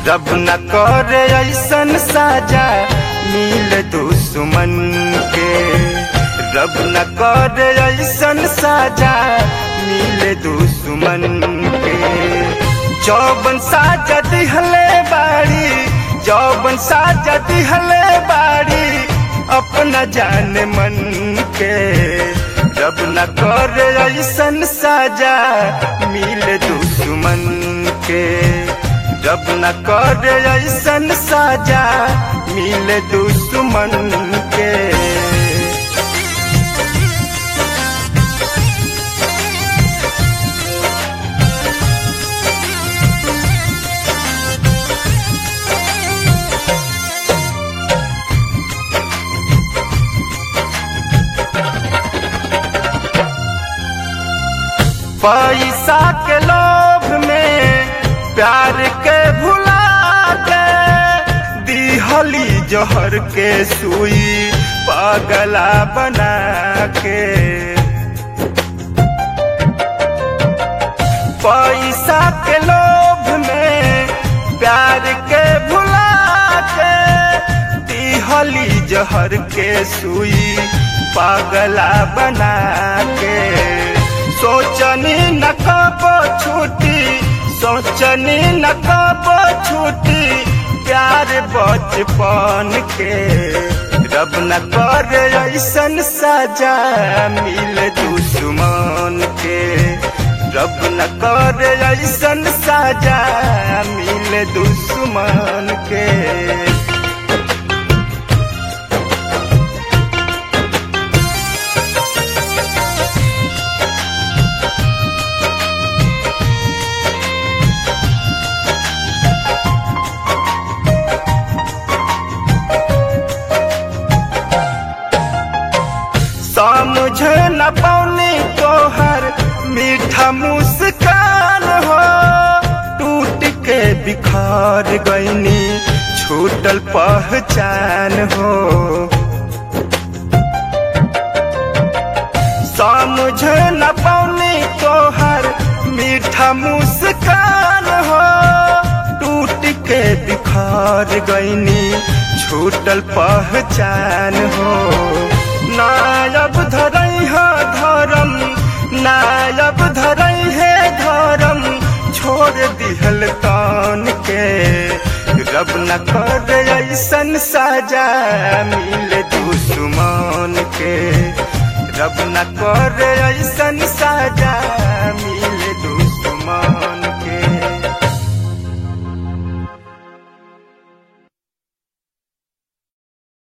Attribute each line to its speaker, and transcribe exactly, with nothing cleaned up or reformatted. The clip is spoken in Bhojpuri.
Speaker 1: रब न करे ऐसन साजा मिल दुश्मन के। रब न करे ऐसन साजा मिल दुश्मन के। जौबन साजा दिहले बाड़ी, जौबन साजा दिहले बाड़ी अपना जान मन के। रब न करे ऐसन साजा मिल दुश्मन के। रब न करे ऐसन साजा मिल दुश्मन के। पैसा के लोभ में प्यार के भुला के दिहली जहर के सुई पागला बना के। पैसा के लोभ में प्यार के भुला के दिहली जहर के सुई पागला बना के। सोचनी न कब छूटी, सोचनी न कब छूटी प्यार बचपन के। रब न करे ऐसन साजा मिल दुश्मन के। रब न करे ऐसन साजा मिल दुश्मन के। समझे न पौनी तोहर मीठा मुस्कान हो। टूट के बिखर गईनी छूटल पहचान हो। समझे न पौनी तोहर मीठा मुस्कान हो। टूट के बिखर गईनी छूटल पहचान हो। नायब धरई है धर्म, नायब धरई है धर्म छोड़ दिहल तान के। रब न करे ऐसन साजा मिल दुश्मन के। रब न करे ऐसन साजा मिल